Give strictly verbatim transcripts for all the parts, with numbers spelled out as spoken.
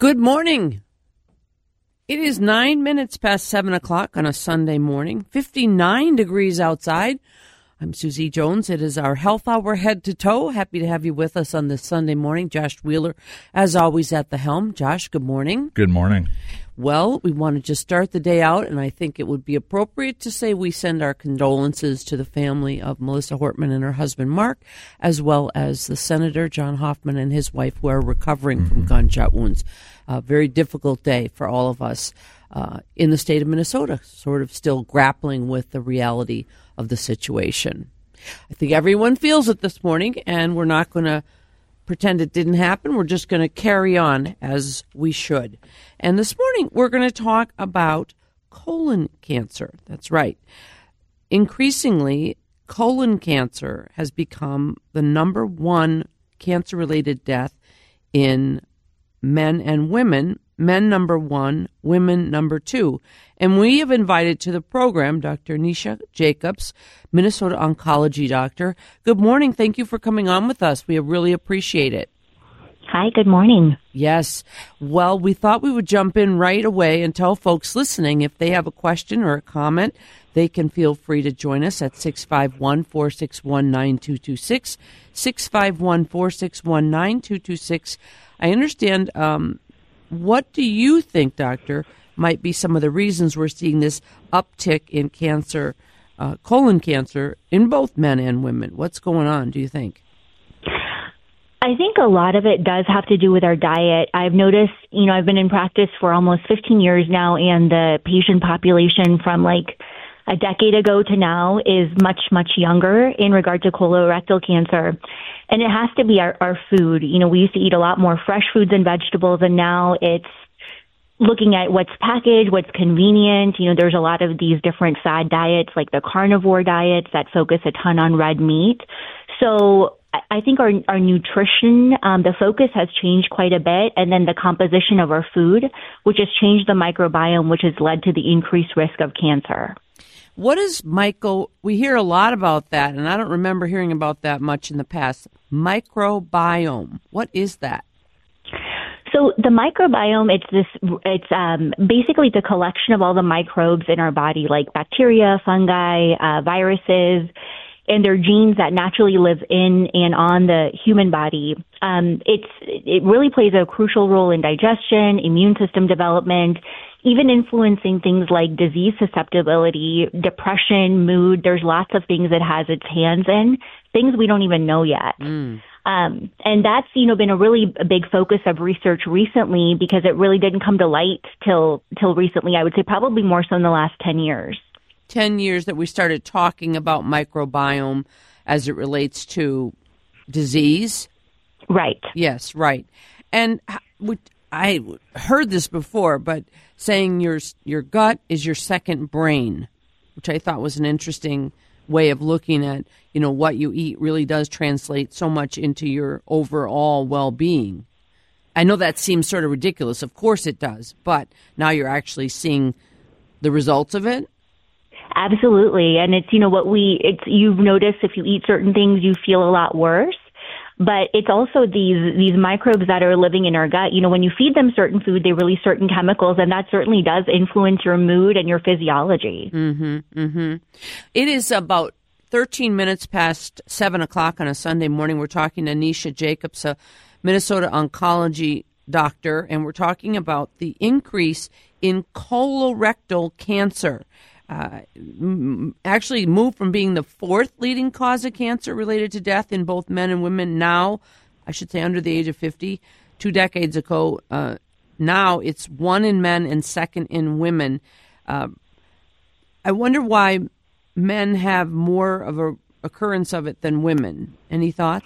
Good morning. It is nine minutes past seven o'clock on a Sunday morning, fifty-nine degrees outside. I'm Susie Jones. It is our health hour head to toe. Happy to have you with us on this Sunday morning. Josh Wheeler, as always, at the helm. Josh, good morning. Good morning. Well, we want to just start the day out, and I think it would be appropriate to say we send our condolences to the family of Melissa Hortman and her husband, Mark, as well as the Senator, John Hoffman, and his wife, who are recovering mm-hmm. from gunshot wounds. A very difficult day for all of us uh, in the state of Minnesota, sort of still grappling with the reality of the situation. I think everyone feels it this morning, and we're not going to pretend it didn't happen. We're just going to carry on as we should. And this morning, we're going to talk about colon cancer. That's right. Increasingly, colon cancer has become the number one cancer-related death in men and women. Men number one, women number two. And we have invited to the program Doctor Nisha Jacobs, Minnesota oncology doctor. Good morning. Thank you for coming on with us. We really appreciate it. Hi, good morning. Yes. Well, we thought we would jump in right away and tell folks listening if they have a question or a comment, they can feel free to join us at six five one, four six one, nine two two six, six five one, four six one, nine two two six. I understand. Um, what do you think, Doctor, might be some of the reasons we're seeing this uptick in cancer, uh, colon cancer, in both men and women? What's going on, do you think? I think a lot of it does have to do with our diet. I've noticed, you know, I've been in practice for almost fifteen years now, and the patient population from like a decade ago to now is much, much younger in regard to colorectal cancer. And it has to be our, our food. You know, we used to eat a lot more fresh foods and vegetables, and now it's looking at what's packaged, what's convenient. You know, there's a lot of these different fad diets, like the carnivore diets that focus a ton on red meat. So I think our our nutrition, um, the focus has changed quite a bit, and then the composition of our food, which has changed the microbiome, which has led to the increased risk of cancer. What is Michael? We hear a lot about that, and I don't remember hearing about that much in the past. Microbiome. What is that? So the microbiome, it's this, it's um, basically the collection of all the microbes in our body, like bacteria, fungi, uh, viruses, and they're genes that naturally live in and on the human body. Um, it's it really plays a crucial role in digestion, immune system development, even influencing things like disease susceptibility, depression, mood. There's lots of things it has its hands in, things we don't even know yet. Mm. Um, and that's, you know, been a really big focus of research recently because it really didn't come to light till till recently. I would say probably more so in the last ten years. ten years that we started talking about microbiome as it relates to disease? Right. Yes, right. And I heard this before, but saying your your gut is your second brain, which I thought was an interesting way of looking at, you know, what you eat really does translate so much into your overall well-being. I know that seems sort of ridiculous. Of course it does. But now you're actually seeing the results of it. Absolutely. And it's, you know, what we, it's, you've noticed if you eat certain things, you feel a lot worse. But it's also these these microbes that are living in our gut. You know, when you feed them certain food, they release certain chemicals, and that certainly does influence your mood and your physiology. Mm-hmm, mm-hmm. It is about thirteen minutes past seven o'clock on a Sunday morning. We're talking to Nisha Jacobs, a Minnesota oncology doctor, and we're talking about the increase in colorectal cancer. Uh, actually moved from being the fourth leading cause of cancer related to death in both men and women. Now, I should say under the age of fifty, two decades ago, uh, now it's one in men and second in women. Uh, I wonder why men have more of a occurrence of it than women. Any thoughts?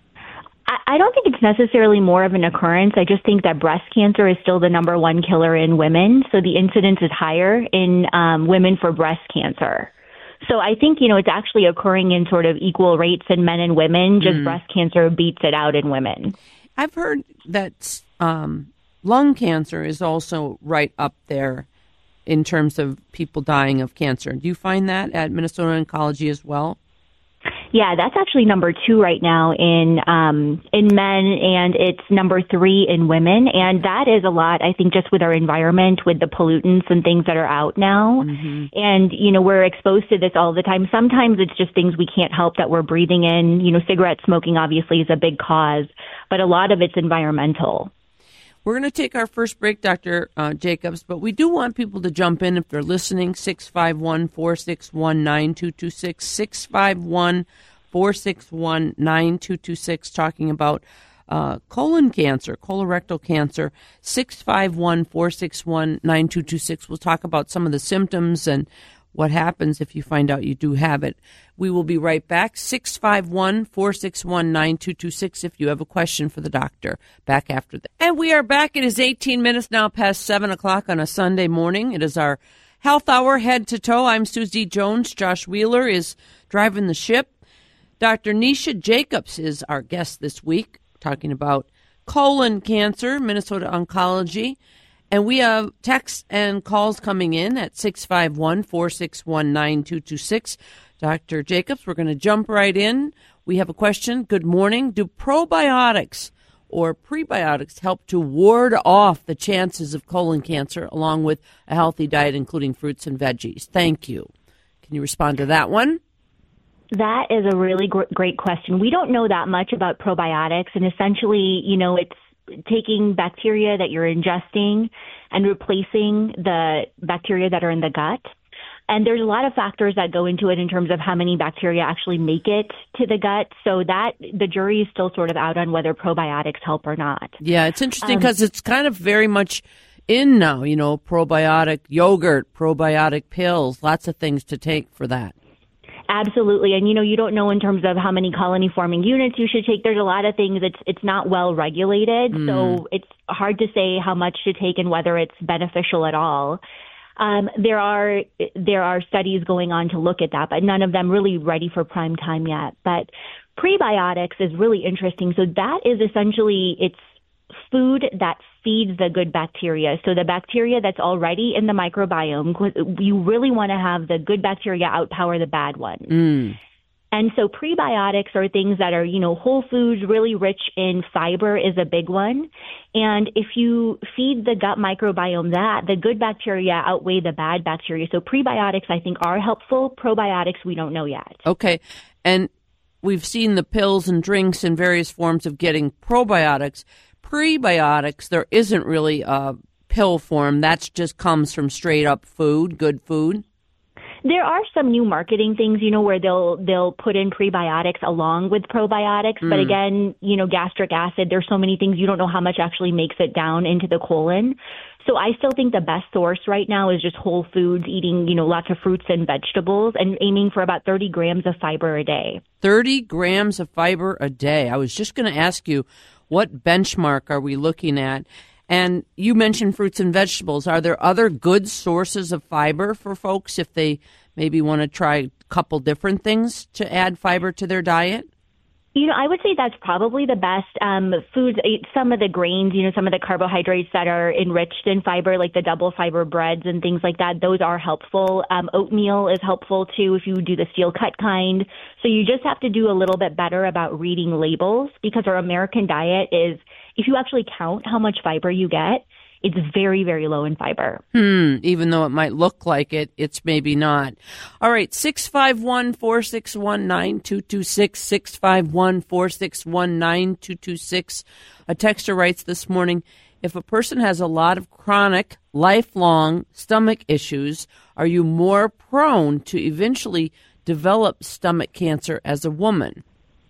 I don't think it's necessarily more of an occurrence. I just think that breast cancer is still the number one killer in women. So the incidence is higher in um, women for breast cancer. So I think, you know, it's actually occurring in sort of equal rates in men and women. Just mm. breast cancer beats it out in women. I've heard that um, lung cancer is also right up there in terms of people dying of cancer. Do you find that at Minnesota Oncology as well? Yeah, that's actually number two right now in um, in men, and it's number three in women. And that is a lot, I think, just with our environment, with the pollutants and things that are out now. Mm-hmm. And, you know, we're exposed to this all the time. Sometimes it's just things we can't help that we're breathing in. You know, cigarette smoking obviously is a big cause, but a lot of it's environmental. We're going to take our first break, Doctor Uh, Jacobs, but we do want people to jump in if they're listening. six five one, four six one, nine two two six, six five one, four six one, nine two two six, talking about uh, colon cancer, colorectal cancer. six five one, four six one, nine two two six. We'll talk about some of the symptoms and what happens if you find out you do have it. We will be right back. six five one, four six one, nine two two six if you have a question for the doctor. Back after that. And we are back. It is eighteen minutes now past seven o'clock on a Sunday morning. It is our health hour, head to toe. I'm Susie Jones. Josh Wheeler is driving the ship. Doctor Neisha Jacobs is our guest this week, talking about colon cancer, Minnesota Oncology. And we have texts and calls coming in at six five one, four six one, nine two two six. Doctor Jacobs, we're going to jump right in. We have a question. Good morning. Do probiotics or prebiotics help to ward off the chances of colon cancer along with a healthy diet, including fruits and veggies? Thank you. Can you respond to that one? That is a really gr- great question. We don't know that much about probiotics, and essentially, you know, it's taking bacteria that you're ingesting and replacing the bacteria that are in the gut. And there's a lot of factors that go into it in terms of how many bacteria actually make it to the gut. So that the jury is still sort of out on whether probiotics help or not. Yeah, it's interesting because um, it's kind of very much in now, you know, probiotic yogurt, probiotic pills, lots of things to take for that. Absolutely. And, you know, you don't know in terms of how many colony-forming units you should take. There's a lot of things. It's it's not well regulated. Mm. So it's hard to say how much to take and whether it's beneficial at all. Um, there are there are studies going on to look at that, but none of them really ready for prime time yet. But prebiotics is really interesting. So that is essentially, it's food that feeds the good bacteria. So the bacteria that's already in the microbiome, you really want to have the good bacteria outpower the bad ones. Mm. And so prebiotics are things that are, you know, whole foods, really rich in fiber is a big one. And if you feed the gut microbiome that, the good bacteria outweigh the bad bacteria. So prebiotics, I think, are helpful. Probiotics, we don't know yet. Okay. And we've seen the pills and drinks and various forms of getting probiotics. Prebiotics, there isn't really a pill form. That just comes from straight up food, good food. There are some new marketing things, you know, where they'll they'll put in prebiotics along with probiotics. Mm. But again, you know, gastric acid, there's so many things you don't know how much actually makes it down into the colon. So I still think the best source right now is just whole foods, eating, you know, lots of fruits and vegetables and aiming for about thirty grams of fiber a day. thirty grams of fiber a day. I was just going to ask you, what benchmark are we looking at? And you mentioned fruits and vegetables. Are there other good sources of fiber for folks if they maybe want to try a couple different things to add fiber to their diet? You know, I would say that's probably the best um, foods. Some of the grains, you know, some of the carbohydrates that are enriched in fiber, like the double fiber breads and things like that, those are helpful. Um, oatmeal is helpful, too, if you do the steel cut kind. So you just have to do a little bit better about reading labels, because our American diet is, if you actually count how much fiber you get, it's very, very low in fiber. Hmm. Even though it might look like it, it's maybe not. All right. six five one, four six one, nine two two six, six five one, four six one, nine two two six. A texter writes this morning, if a person has a lot of chronic, lifelong stomach issues, are you more prone to eventually develop stomach cancer as a woman?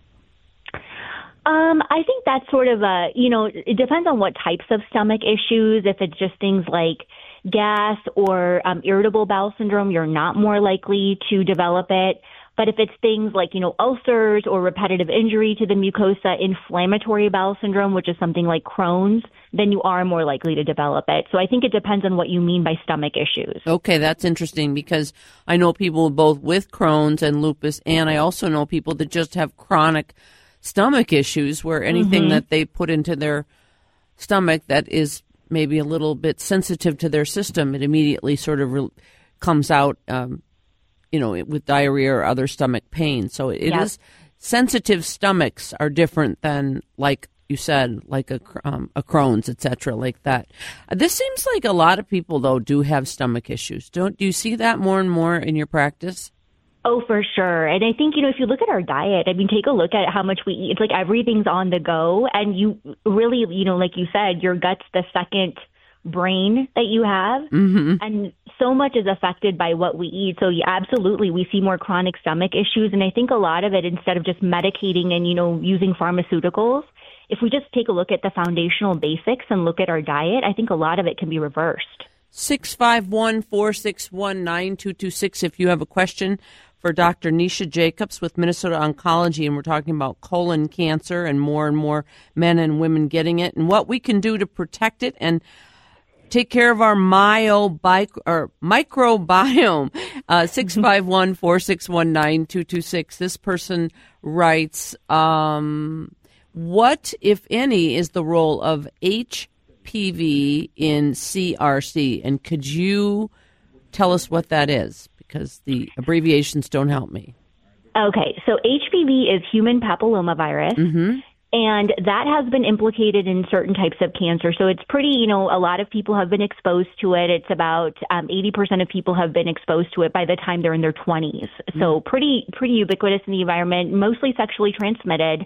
Um, I think that's sort of a, you know, it depends on what types of stomach issues. If it's just things like gas or um, irritable bowel syndrome, you're not more likely to develop it. But if it's things like, you know, ulcers or repetitive injury to the mucosa, inflammatory bowel syndrome, which is something like Crohn's, then you are more likely to develop it. So I think it depends on what you mean by stomach issues. Okay, that's interesting, because I know people both with Crohn's and lupus, and I also know people that just have chronic stomach issues where anything mm-hmm. that they put into their stomach that is maybe a little bit sensitive to their system, it immediately sort of re- comes out um, you know, with diarrhea or other stomach pain. So it Yep. is, sensitive stomachs are different than, like you said, like a, um, a Crohn's, et cetera, like that. Uh, This seems like a lot of people, though, do have stomach issues. Don't do you see that more and more in your practice? Oh, for sure. And I think, you know, if you look at our diet, I mean, take a look at how much we eat. It's like everything's on the go. And you really, you know, like you said, your gut's the second brain that you have. Mm-hmm. And so much is affected by what we eat. So yeah, absolutely, we see more chronic stomach issues. And I think a lot of it, instead of just medicating and, you know, using pharmaceuticals, if we just take a look at the foundational basics and look at our diet, I think a lot of it can be reversed. six five one, four six one, nine two two six if you have a question for Doctor Nisha Jacobs with Minnesota Oncology, and we're talking about colon cancer and more and more men and women getting it and what we can do to protect it and take care of our myobi- or microbiome. Uh, six five one, four six one, nine two two six. This person writes, um, what, if any, is the role of H P V in C R C? And could you tell us what that is? Because the abbreviations don't help me. Okay, so H P V is human papillomavirus. Mm-hmm. And that has been implicated in certain types of cancer. So it's pretty, you know, a lot of people have been exposed to it. It's about um, eighty percent of people have been exposed to it by the time they're in their twenties. Mm-hmm. So pretty, pretty ubiquitous in the environment, mostly sexually transmitted.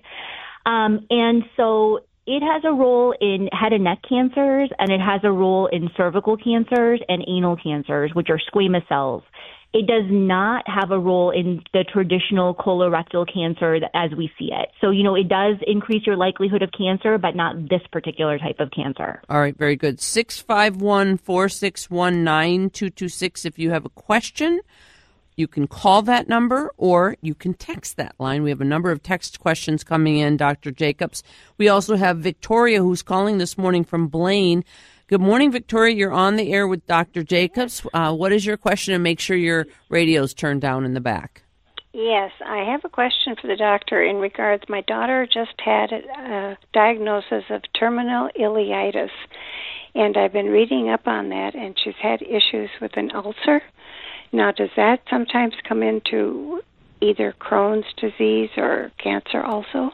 Um, and so it has a role in head and neck cancers, and it has a role in cervical cancers and anal cancers, which are squamous cells. It does not have a role in the traditional colorectal cancer as we see it. So, you know, it does increase your likelihood of cancer, but not this particular type of cancer. All right, very good. six five one, four six one, nine two two six. If you have a question, you can call that number or you can text that line. We have a number of text questions coming in, Doctor Jacobs. We also have Victoria, who's calling this morning from Blaine. Good morning, Victoria. You're on the air with Doctor Jacobs. Uh, what is your question? And make sure your radio's turned down in the back. Yes, I have a question for the doctor in regards. My daughter just had a diagnosis of terminal ileitis, and I've been reading up on that, and she's had issues with an ulcer. Now, does that sometimes come into either Crohn's disease or cancer also?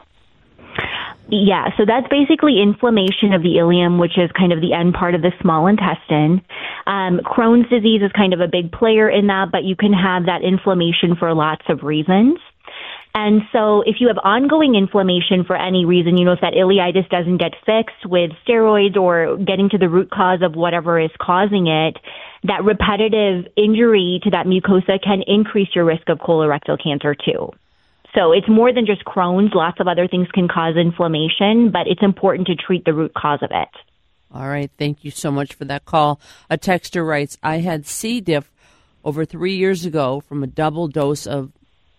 Yeah, so that's basically inflammation of the ileum, which is kind of the end part of the small intestine. Um, Crohn's disease is kind of a big player in that, but you can have that inflammation for lots of reasons. And so if you have ongoing inflammation for any reason, you know, if that ileitis doesn't get fixed with steroids or getting to the root cause of whatever is causing it, that repetitive injury to that mucosa can increase your risk of colorectal cancer too. So it's more than just Crohn's. Lots of other things can cause inflammation, but it's important to treat the root cause of it. All right. Thank you so much for that call. A texter writes, I had C. diff over three years ago from a double dose of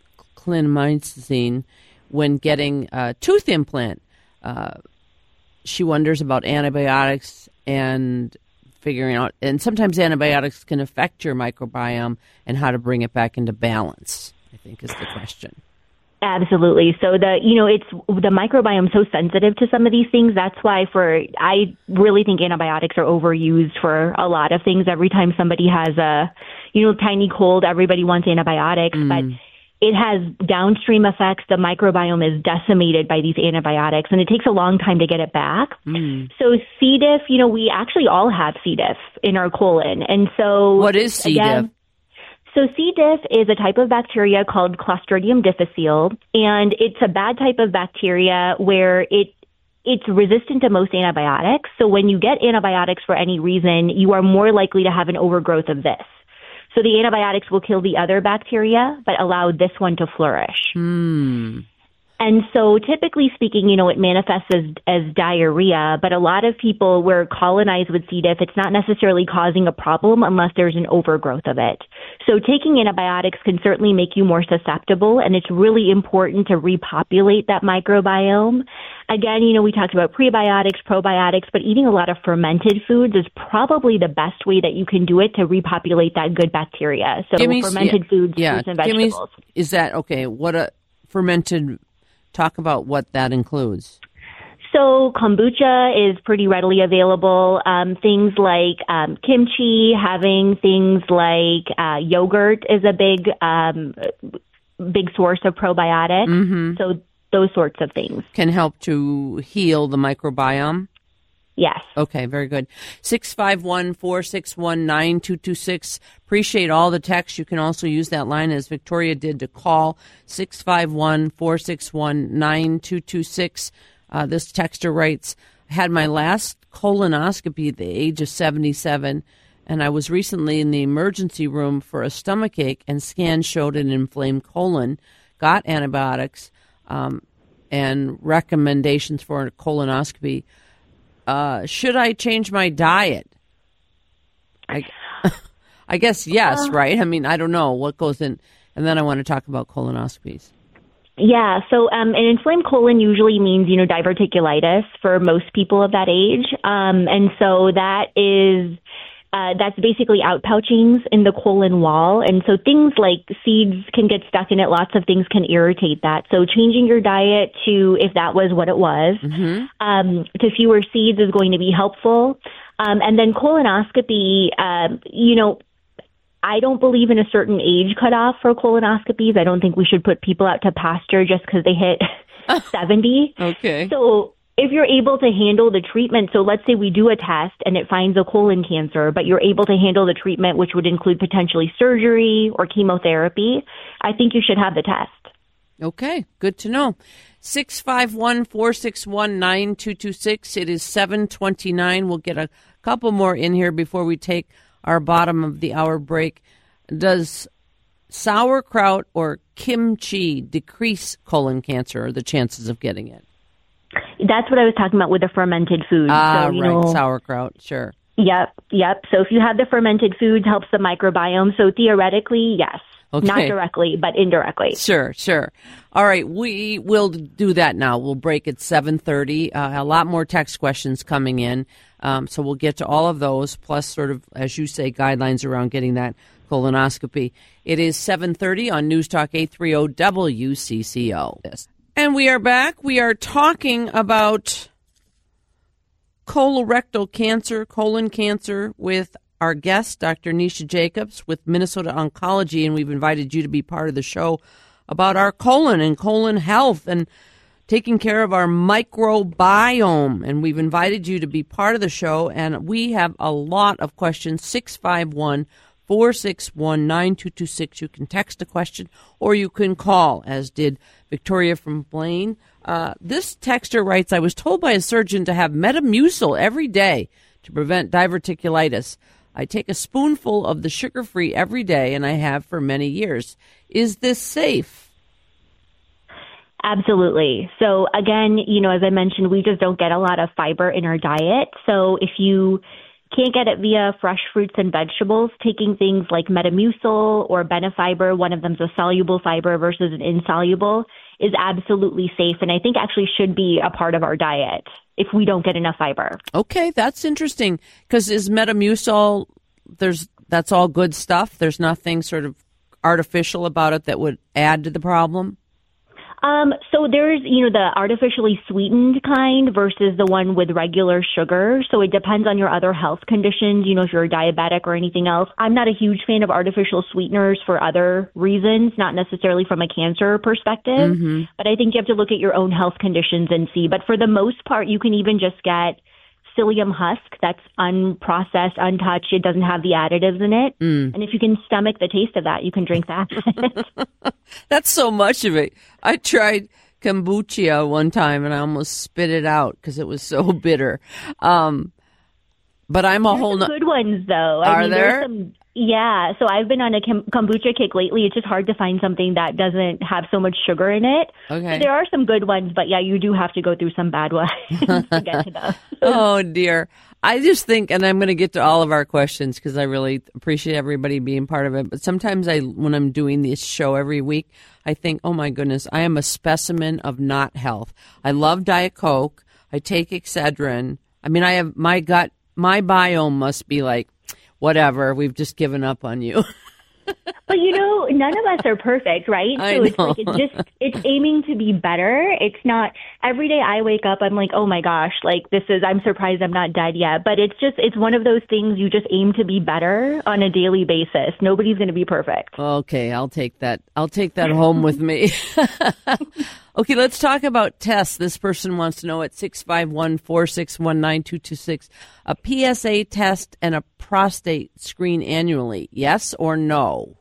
clindamycin when getting a tooth implant. Uh, she wonders about antibiotics and figuring out, and sometimes antibiotics can affect your microbiome and how to bring it back into balance, I think is the question. Absolutely. So the, you know, it's the microbiome so sensitive to some of these things. That's why for, I really think antibiotics are overused for a lot of things. Every time somebody has a, you know, tiny cold, everybody wants antibiotics, mm. but it has downstream effects. The microbiome is decimated by these antibiotics, and it takes a long time to get it back. Mm. So C. diff, you know, we actually all have C. diff in our colon. And so what is C. again, diff? So C. diff is a type of bacteria called Clostridium difficile, and it's a bad type of bacteria where it it's resistant to most antibiotics. So when you get antibiotics for any reason, you are more likely to have an overgrowth of this. So the antibiotics will kill the other bacteria, but allow this one to flourish. Hmm. And so typically speaking, you know, it manifests as, as diarrhea, but a lot of people were colonized with C. diff. It's not necessarily causing a problem unless there's an overgrowth of it. So taking antibiotics can certainly make you more susceptible, and it's really important to repopulate that microbiome. Again, you know, we talked about prebiotics, probiotics, but eating a lot of fermented foods is probably the best way that you can do it to repopulate that good bacteria. So me, fermented yeah, foods, yeah, fruits, and vegetables. Me, is that, okay, what a fermented... Talk about what that includes. So kombucha is pretty readily available. Um, things like um, kimchi, having things like uh, yogurt is a big, um, big source of probiotics. Mm-hmm. So those sorts of things can help to heal the microbiome. Yes. Okay, very good. six five one, four six one, nine two two six. Appreciate all the texts. You can also use that line, as Victoria did, to call six five one, four six one, nine two two six. Uh, this texter writes, I had my last colonoscopy at the age of seventy-seven, and I was recently in the emergency room for a stomachache, and scans showed an inflamed colon, got antibiotics, um, and recommendations for a colonoscopy. Uh, should I change my diet? I, I guess yes, uh, right? I mean, I don't know what goes in. And then I want to talk about colonoscopies. Yeah, so um, an inflamed colon usually means, you know, diverticulitis for most people of that age. Um, and so that is, uh, that's basically outpouchings in the colon wall. And so things like seeds can get stuck in it. Lots of things can irritate that. So changing your diet to, if that was what it was, mm-hmm. um, to fewer seeds is going to be helpful. Um, and then colonoscopy, um, you know, I don't believe in a certain age cutoff for colonoscopies. I don't think we should put people out to pasture just because they hit seventy. Okay. So if you're able to handle the treatment, so let's say we do a test and it finds a colon cancer, but you're able to handle the treatment, which would include potentially surgery or chemotherapy, I think you should have the test. Okay, good to know. six five one, four six one, nine two two six. It is seven twenty-nine. We'll get a couple more in here before we take our bottom of the hour break. Does sauerkraut or kimchi decrease colon cancer or the chances of getting it? That's what I was talking about with the fermented foods. Ah, so, you right, know, sauerkraut, sure. Yep, yep. So if you have the fermented foods, helps the microbiome. So theoretically, yes. Okay. Not directly, but indirectly. Sure, sure. All right, we will do that now. We'll break at seven thirty. Uh, a lot more text questions coming in, um, so we'll get to all of those, plus sort of, as you say, guidelines around getting that colonoscopy. It is seven thirty on News Talk eight thirty W C C O. Yes. And we are back. We are talking about colorectal cancer, colon cancer, with our guest, Doctor Nisha Jacobs with Minnesota Oncology, and we've invited you to be part of the show about our colon and colon health and taking care of our microbiome. And we've invited you to be part of the show, and we have a lot of questions. six five one, four six one, nine two two six. You can text a question or you can call, as did Victoria from Blaine. Uh, this texter writes, I was told by a surgeon to have Metamucil every day to prevent diverticulitis. I take a spoonful of the sugar-free every day, and I have for many years. Is this safe? Absolutely. So again, you know, as I mentioned, we just don't get a lot of fiber in our diet. So if you can't get it via fresh fruits and vegetables, taking things like Metamucil or Benefiber, one of them's a soluble fiber versus an insoluble, is absolutely safe, and I think actually should be a part of our diet if we don't get enough fiber. Okay, that's interesting, because is Metamucil, there's that's all good stuff? There's nothing sort of artificial about it that would add to the problem? Um, so there's, you know, the artificially sweetened kind versus the one with regular sugar. So it depends on your other health conditions, you know, if you're a diabetic or anything else. I'm not a huge fan of artificial sweeteners for other reasons, not necessarily from a cancer perspective. Mm-hmm. But I think you have to look at your own health conditions and see. But for the most part, you can even just get psyllium husk that's unprocessed, untouched. It doesn't have the additives in it. Mm. And if you can stomach the taste of that, you can drink that. That's so much of it. I tried kombucha one time and I almost spit it out because it was so bitter. Um, but I'm a There's whole... Some no- good ones, though. I Are mean, there? Some, yeah. So I've been on a kom- kombucha kick lately. It's just hard to find something that doesn't have so much sugar in it. Okay. So there are some good ones, but yeah, you do have to go through some bad ones to get to those. Oh, dear. I just think, and I'm going to get to all of our questions because I really appreciate everybody being part of it. But sometimes I, when I'm doing this show every week, I think, oh my goodness, I am a specimen of not health. I love Diet Coke. I take Excedrin. I mean, I have my gut, my biome must be like, whatever, we've just given up on you. But, you know, none of us are perfect, right? I so know. it's like, it's just, it's aiming to be better. It's not, every day I wake up, I'm like, oh my gosh, like this is, I'm surprised I'm not dead yet. But it's just, it's one of those things you just aim to be better on a daily basis. Nobody's going to be perfect. Okay, I'll take that. I'll take that home with me. Okay, let's talk about tests. This person wants to know at six five one, four six one, nine two two six, a P S A test and a prostate screen annually, yes or no?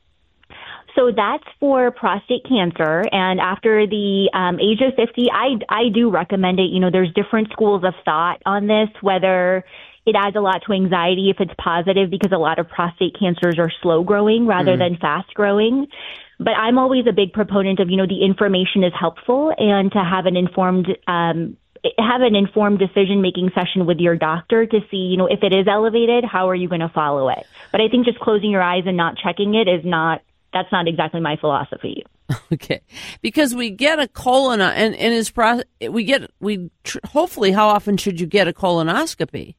So that's for prostate cancer. And after the um, age of fifty, I, I do recommend it. You know, there's different schools of thought on this, whether it adds a lot to anxiety if it's positive, because a lot of prostate cancers are slow growing rather mm. than fast growing. But I'm always a big proponent of, you know, the information is helpful, and to have an informed um, have an informed decision-making session with your doctor to see, you know, if it is elevated, how are you going to follow it? But I think just closing your eyes and not checking it is not, that's not exactly my philosophy. Okay. Because we get a colon, and, and is pro, we get, we tr- hopefully, how often should you get a colonoscopy?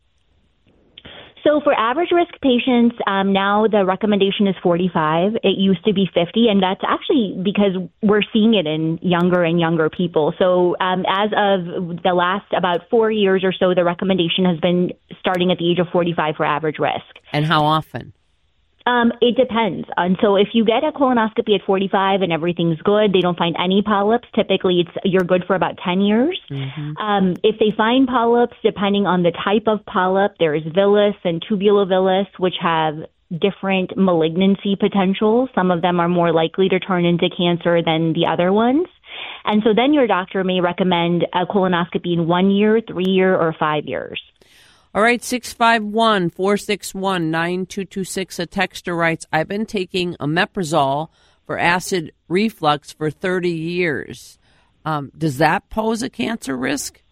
So for average risk patients, um, now the recommendation is forty-five. It used to be fifty, and that's actually because we're seeing it in younger and younger people. So um, as of the last about four years or so, the recommendation has been starting at the age of forty-five for average risk. And how often? Um, it depends. And so if you get a colonoscopy at forty-five and everything's good, they don't find any polyps, typically it's you're good for about ten years. Mm-hmm. Um, if they find polyps, depending on the type of polyp, there's villus and tubulovillus, which have different malignancy potential. Some of them are more likely to turn into cancer than the other ones. And so then your doctor may recommend a colonoscopy in one year, three year, or five years. All right, six five one, four six one, nine two two six. A texter writes, I've been taking omeprazole for acid reflux for thirty years. Um, does that pose a cancer risk?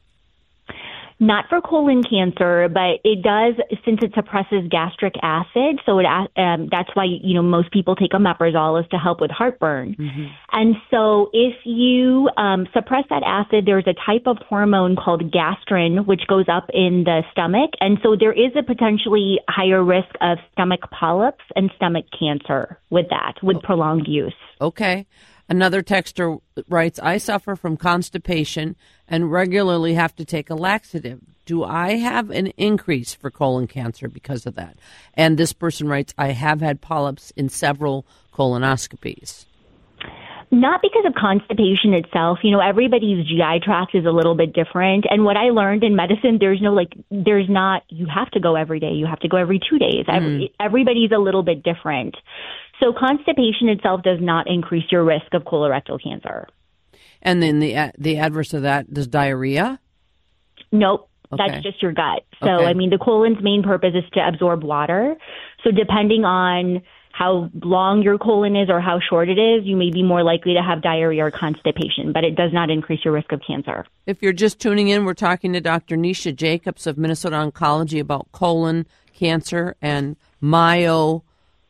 Not for colon cancer, but it does, since it suppresses gastric acid. So it, um, that's why, you know, most people take omeprazole is to help with heartburn. Mm-hmm. And so if you um, suppress that acid, there's a type of hormone called gastrin, which goes up in the stomach. And so there is a potentially higher risk of stomach polyps and stomach cancer with that, with oh. prolonged use. Okay. Another texter writes, I suffer from constipation and regularly have to take a laxative. Do I have an increase for colon cancer because of that? And this person writes, I have had polyps in several colonoscopies. Not because of constipation itself. You know, everybody's G I tract is a little bit different. And what I learned in medicine, there's no, like, there's not, you have to go every day. You have to go every two days. Mm. Every, everybody's a little bit different. So constipation itself does not increase your risk of colorectal cancer. And then the the adverse of that, does diarrhea? Nope. Okay. That's just your gut. So, okay. I mean, the colon's main purpose is to absorb water. So depending on how long your colon is or how short it is, you may be more likely to have diarrhea or constipation, but it does not increase your risk of cancer. If you're just tuning in, we're talking to Doctor Nisha Jacobs of Minnesota Oncology about colon cancer and myo,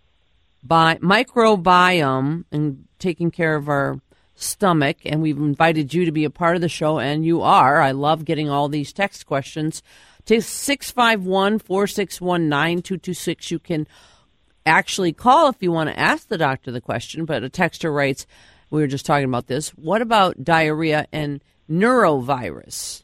bi, microbiome and taking care of our stomach. And we've invited you to be a part of the show, and you are. I love getting all these text questions. To six five one, four six one, nine two two six. You can actually call if you want to ask the doctor the question, but a texter writes, we were just talking about this, what about diarrhea and norovirus?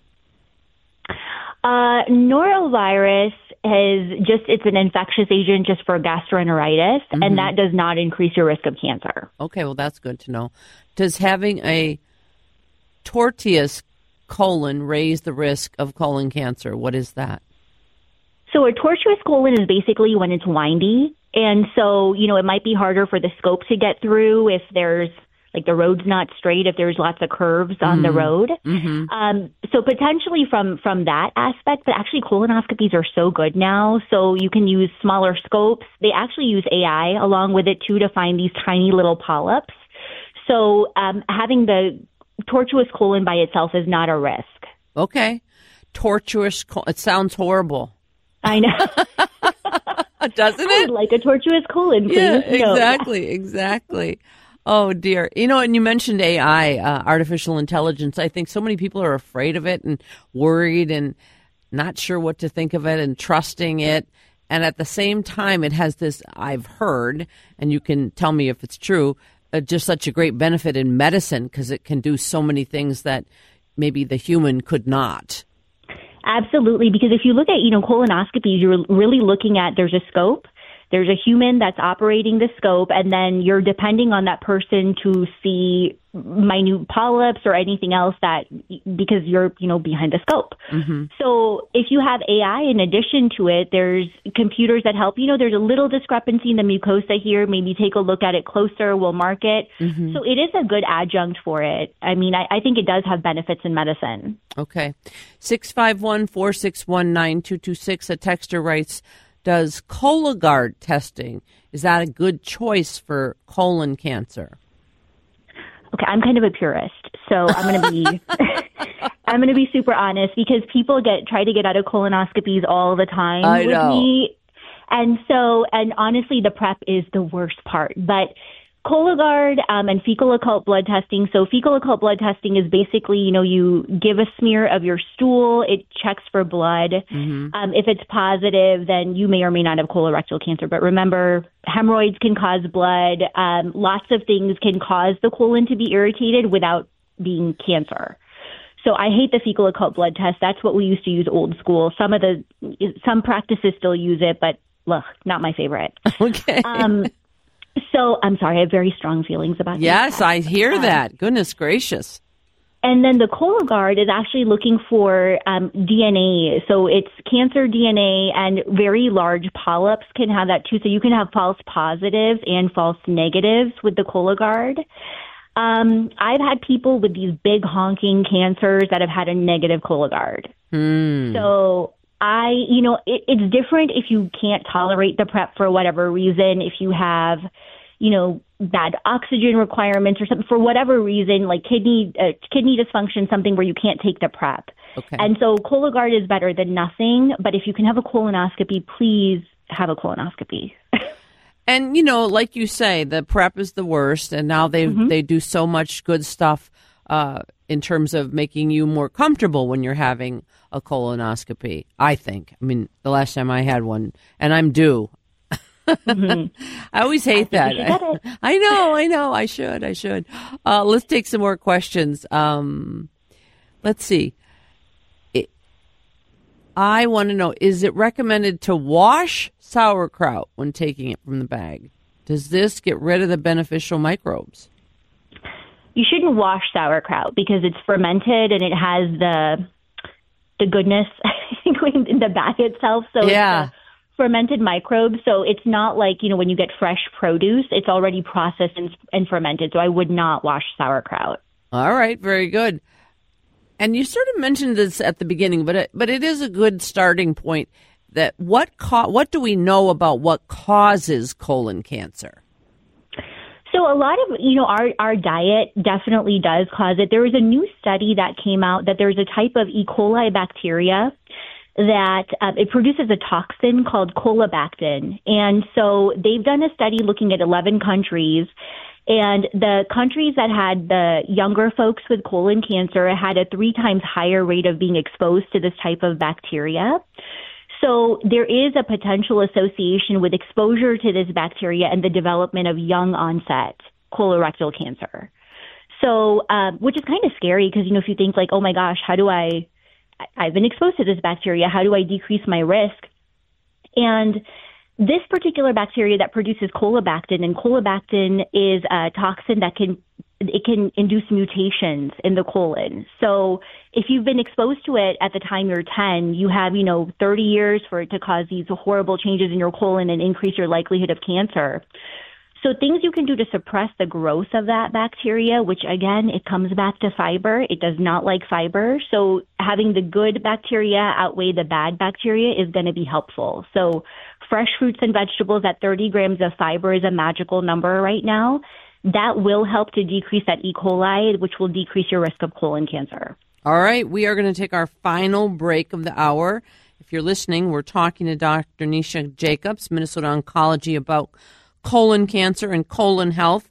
Uh, norovirus is just, it's an infectious agent just for gastroenteritis, mm-hmm. and that does not increase your risk of cancer. Okay, well, that's good to know. Does having a tortuous colon raise the risk of colon cancer? What is that? So a tortuous colon is basically when it's windy. And so, you know, it might be harder for the scope to get through if there's, like, the road's not straight, if there's lots of curves on mm-hmm. the road. Mm-hmm. Um, so potentially from, from that aspect, but actually colonoscopies are so good now. So you can use smaller scopes. They actually use A I along with it, too, to find these tiny little polyps. So um, having the tortuous colon by itself is not a risk. Okay. Tortuous colon. It sounds horrible. I know. Doesn't it? I would like a tortuous colon, please. Yeah, exactly, no. exactly. Oh, dear. You know, and you mentioned A I, uh, artificial intelligence. I think so many people are afraid of it and worried and not sure what to think of it and trusting it. And at the same time, it has this, I've heard, and you can tell me if it's true, uh, just such a great benefit in medicine because it can do so many things that maybe the human could not. Absolutely, because if you look at, you know, colonoscopies, you're really looking at, there's a scope, there's a human that's operating the scope, and then you're depending on that person to see minute polyps or anything else that, because you're, you know, behind the scope. Mm-hmm. So if you have A I in addition to it, there's computers that help. You know, there's a little discrepancy in the mucosa here. Maybe take a look at it closer. We'll mark it. Mm-hmm. So it is a good adjunct for it. I mean, I, I think it does have benefits in medicine. Okay. six five one, four six one, nine two two six. A texter writes, does Cologuard testing, is that a good choice for colon cancer? Okay, I'm kind of a purist, so I'm going to be I'm going to be super honest because people get try to get out of colonoscopies all the time I with know. me, and so and honestly, the prep is the worst part. But Cologuard um, and fecal occult blood testing. So fecal occult blood testing is basically, you know, you give a smear of your stool. It checks for blood. Mm-hmm. Um, if it's positive, then you may or may not have colorectal cancer. But remember, hemorrhoids can cause blood. Um, lots of things can cause the colon to be irritated without being cancer. So I hate the fecal occult blood test. That's what we used to use old school. Some of the some practices still use it, but ugh, not my favorite. Okay. Um, So I'm sorry, I have very strong feelings about this. Yes, I hear that. Goodness gracious. And then the Cologuard is actually looking for um, D N A. So it's cancer D N A, and very large polyps can have that too. So you can have false positives and false negatives with the Cologuard. Um, I've had people with these big honking cancers that have had a negative Cologuard. Hmm. So I, you know, it, it's different if you can't tolerate the prep for whatever reason, if you have, you know, bad oxygen requirements or something, for whatever reason, like kidney uh, kidney dysfunction, something where you can't take the prep. Okay. And so Cologuard is better than nothing, but if you can have a colonoscopy, please have a colonoscopy. And, you know, like you say, the prep is the worst, and now they mm-hmm. they do so much good stuff uh, in terms of making you more comfortable when you're having a colonoscopy, I think. I mean, the last time I had one, and I'm due. Mm-hmm. I always hate I that. I, I know, I know. I should, I should. Uh, let's take some more questions. Um, let's see. It, I want to know, is it recommended to wash sauerkraut when taking it from the bag? Does this get rid of the beneficial microbes? You shouldn't wash sauerkraut because it's fermented and it has the the goodness in the bag itself. So yeah. It's fermented microbes. So it's not like, you know, when you get fresh produce, it's already processed and, and fermented. So I would not wash sauerkraut. All right. Very good. And you sort of mentioned this at the beginning, but it, but it is a good starting point. That what co- what do we know about what causes colon cancer? So a lot of, you know, our, our diet definitely does cause it. There was a new study that came out that there's a type of E. coli bacteria that uh, it produces a toxin called colobactin. And so they've done a study looking at eleven countries, and the countries that had the younger folks with colon cancer had a three times higher rate of being exposed to this type of bacteria. So there is a potential association with exposure to this bacteria and the development of young onset colorectal cancer. So, um, which is kind of scary because, you know, if you think like, oh my gosh, how do I, I've been exposed to this bacteria, how do I decrease my risk? And this particular bacteria that produces colobactin, and colobactin is a toxin that can it can induce mutations in the colon. So if you've been exposed to it at the time you're ten, you have, you know, thirty years for it to cause these horrible changes in your colon and increase your likelihood of cancer. So things you can do to suppress the growth of that bacteria, which again, it comes back to fiber. It does not like fiber. So having the good bacteria outweigh the bad bacteria is going to be helpful. So fresh fruits and vegetables at thirty grams of fiber is a magical number right now. That will help to decrease that E. coli, which will decrease your risk of colon cancer. All right. We are going to take our final break of the hour. If you're listening, we're talking to Doctor Nisha Jacobs, Minnesota Oncology, about colon cancer and colon health.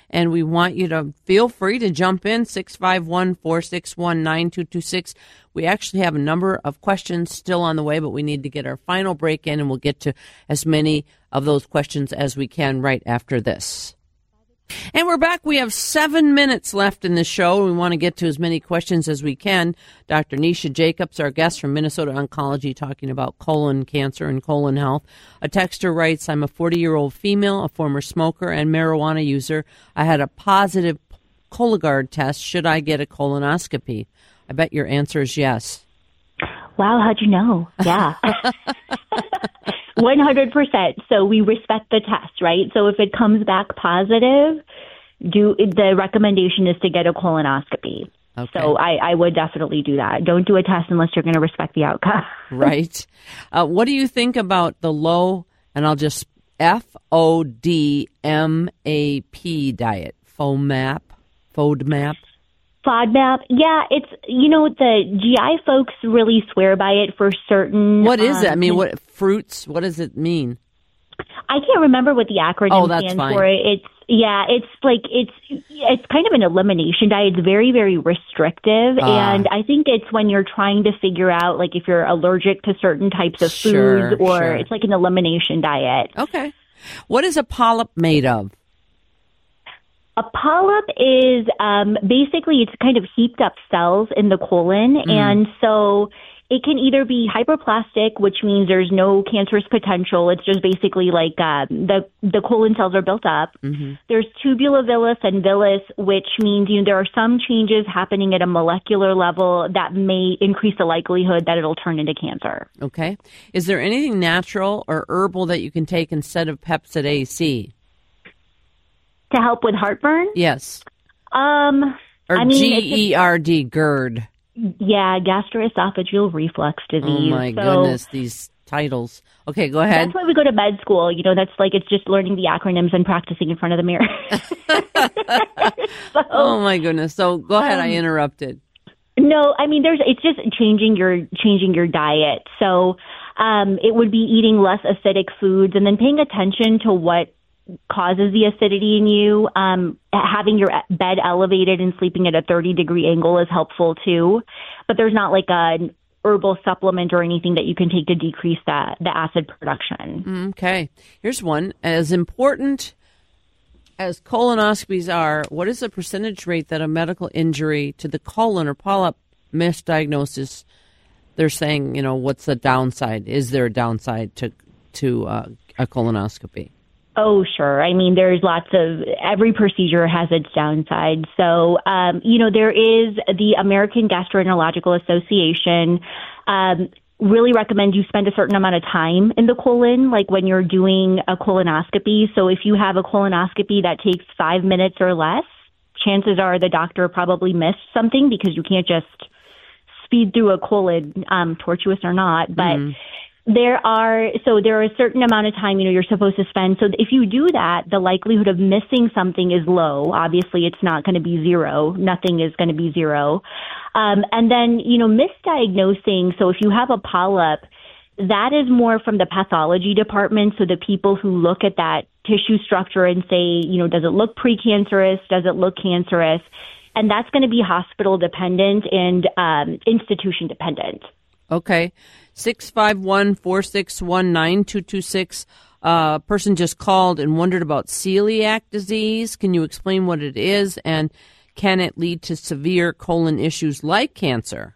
And we want you to feel free to jump in, six five one, four six one, nine two two six. We actually have a number of questions still on the way, but we need to get our final break in, and we'll get to as many of those questions as we can right after this. And we're back. We have seven minutes left in the show. We want to get to as many questions as we can. Doctor Nisha Jacobs, our guest from Minnesota Oncology, talking about colon cancer and colon health. A texter writes, I'm a forty-year-old female, a former smoker and marijuana user. I had a positive Cologuard test. Should I get a colonoscopy? I bet your answer is yes. Wow, how'd you know? Yeah. one hundred percent. So we respect the test, right? So if it comes back positive, do the recommendation is to get a colonoscopy. Okay. So I, I would definitely do that. Don't do a test unless you're going to respect the outcome. Right. Uh, what do you think about the low, and I'll just F O D M A P diet, FODMAP, FODMAP? FODMAP, yeah, it's, you know, the G I folks really swear by it for certain. What is um, it? I mean, what fruits? What does it mean? I can't remember what the acronym oh, that's stands fine. for. It's, yeah, it's like, it's, it's kind of an elimination diet. It's very, very restrictive. Uh, and I think it's when you're trying to figure out, like, if you're allergic to certain types of sure, foods, or sure. it's like an elimination diet. Okay. What is a polyp made of? A polyp is um, basically, it's kind of heaped up cells in the colon. Mm. And so it can either be hyperplastic, which means there's no cancerous potential. It's just basically like uh, the, the colon cells are built up. Mm-hmm. There's tubulovillous and villous, which means, you know, there are some changes happening at a molecular level that may increase the likelihood that it'll turn into cancer. Okay. Is there anything natural or herbal that you can take instead of Pepcid A C? To help with heartburn? Yes. Um, or I mean, G E R D, GERD. Yeah, gastroesophageal reflux disease. Oh, my so, goodness, these titles. Okay, go ahead. That's why we go to med school. You know, that's like, it's just learning the acronyms and practicing in front of the mirror. so, oh, my goodness. So go ahead. Um, I interrupted. No, I mean, there's, it's just changing your, changing your diet. So um, it would be eating less acidic foods and then paying attention to what causes the acidity in you. Um, having your bed elevated and sleeping at a thirty degree angle is helpful too, but there's not like an herbal supplement or anything that you can take to decrease that, the acid production. Okay. Here's one. As important as colonoscopies are, what is the percentage rate that a medical injury to the colon or polyp misdiagnosis, they're saying, you know, what's the downside? Is there a downside to, to uh, a colonoscopy? Oh, sure. I mean, there's lots of, every procedure has its downside. So, um, you know, there is the American Gastroenterological Association um, really recommend you spend a certain amount of time in the colon, like when you're doing a colonoscopy. So if you have a colonoscopy that takes five minutes or less, chances are the doctor probably missed something because you can't just speed through a colon, um, tortuous or not. But mm. There are, so there are a certain amount of time, you know, you're supposed to spend. So if you do that, the likelihood of missing something is low. Obviously, it's not going to be zero. Nothing is going to be zero. Um, and then, you know, misdiagnosing. So if you have a polyp, that is more from the pathology department. So the people who look at that tissue structure and say, you know, does it look precancerous? Does it look cancerous? And that's going to be hospital dependent and um, institution dependent. Okay. six five one, four six one, nine two two six. A uh, person just called and wondered about celiac disease. Can you explain what it is, and can it lead to severe colon issues like cancer?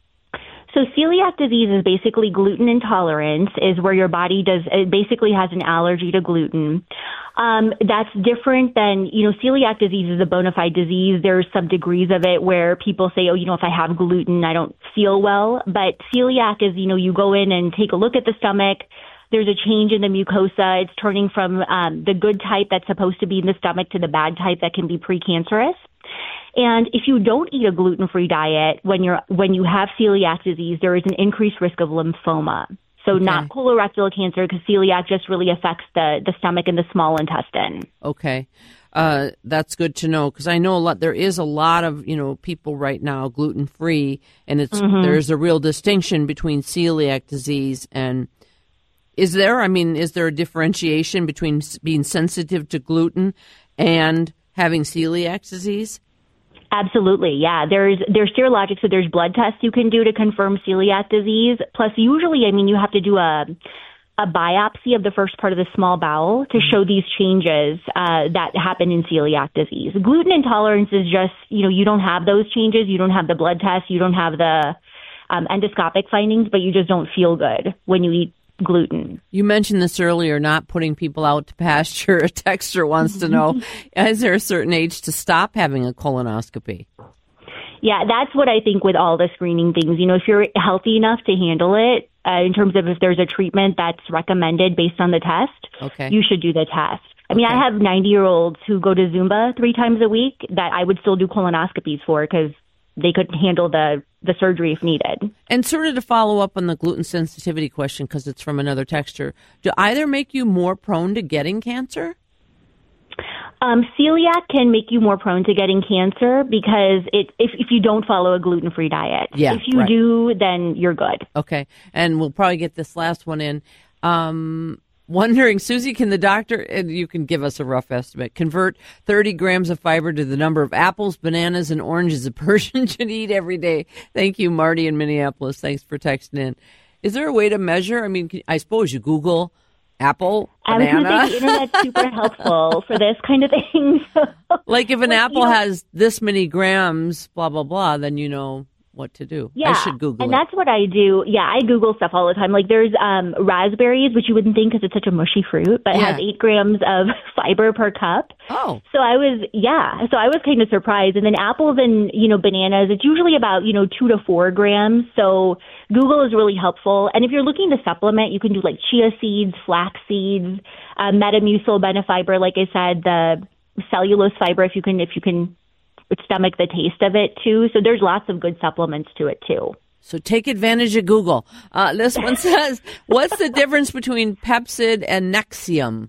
So celiac disease is basically gluten intolerance, is where your body does, it basically has an allergy to gluten. Um, that's different than, you know, celiac disease is a bona fide disease. There's some degrees of it where people say, oh, you know, if I have gluten, I don't feel well. But celiac is, you know, you go in and take a look at the stomach. There's a change in the mucosa. It's turning from um, the good type that's supposed to be in the stomach to the bad type that can be precancerous. And if you don't eat a gluten-free diet when you're when you have celiac disease, there is an increased risk of lymphoma. So okay. Not colorectal cancer, because celiac just really affects the, the stomach and the small intestine. Okay. Uh, that's good to know, because I know a lot. There is a lot of, you know, people right now gluten-free, and it's mm-hmm. there's a real distinction between celiac disease and is there? I mean, is there a differentiation between being sensitive to gluten and having celiac disease? Absolutely, yeah. There's there's serologic, so there's blood tests you can do to confirm celiac disease. Plus, usually, I mean, you have to do a a biopsy of the first part of the small bowel to show these changes uh, that happen in celiac disease. Gluten intolerance is just, you know, you don't have those changes. You don't have the blood tests. You don't have the um, endoscopic findings, but you just don't feel good when you eat gluten. You mentioned this earlier, not putting people out to pasture. A texter wants to know, is there a certain age to stop having a colonoscopy? Yeah, that's what I think with all the screening things. You know, if you're healthy enough to handle it, uh, in terms of if there's a treatment that's recommended based on the test, okay, you should do the test. I mean, okay. I have ninety-year-olds who go to Zumba three times a week that I would still do colonoscopies for because they could handle the, the surgery if needed. And sort of to follow up on the gluten sensitivity question, because it's from another texter, do either make you more prone to getting cancer? Um, celiac can make you more prone to getting cancer because it, if, if you don't follow a gluten-free diet. Yeah, if you right. do, then you're good. Okay, and we'll probably get this last one in. Um, wondering, Susie, can the doctor, and you can give us a rough estimate, convert thirty grams of fiber to the number of apples, bananas, and oranges a person should eat every day? Thank you, Marty in Minneapolis. Thanks for texting in. Is there a way to measure? I mean, I suppose you Google apple, banana. I was going to say the internet's super helpful for this kind of thing. Like if an well, apple you know, has this many grams, blah, blah, blah, then you know what to do. Yeah, I should Google and it. that's what I do. Yeah, I Google stuff all the time. Like there's um, raspberries, which you wouldn't think because it's such a mushy fruit, but Yeah. it has eight grams of fiber per cup. Oh. So I was, yeah, so I was kind of surprised. And then apples and, you know, bananas, it's usually about, you know, two to four grams. So Google is really helpful. And if you're looking to supplement, you can do like chia seeds, flax seeds, uh, Metamucil, Benefiber, like I said, the cellulose fiber, if you can, if you can stomach the taste of it too. So there's lots of good supplements to it too. So take advantage of Google. Uh, this one says, what's the difference between Pepcid and Nexium?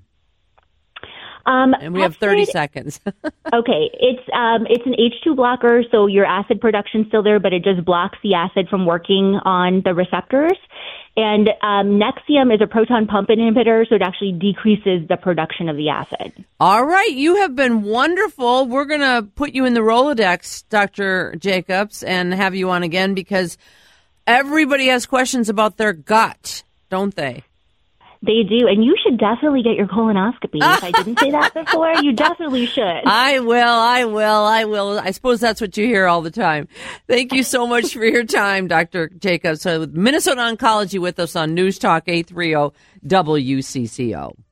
Um, And we have thirty seconds. Okay, it's um, it's an H two blocker, so your acid production's still there, but it just blocks the acid from working on the receptors. And um, Nexium is a proton pump inhibitor, so it actually decreases the production of the acid. All right, you have been wonderful. We're going to put you in the Rolodex, Doctor Jacobs, and have you on again because everybody has questions about their gut, don't they? They do, and you should definitely get your colonoscopy. If I didn't say that before, you definitely should. I will, I will, I will. I suppose that's what you hear all the time. Thank you so much for your time, Doctor Jacobs. So Minnesota Oncology with us on News Talk eight thirty W C C O.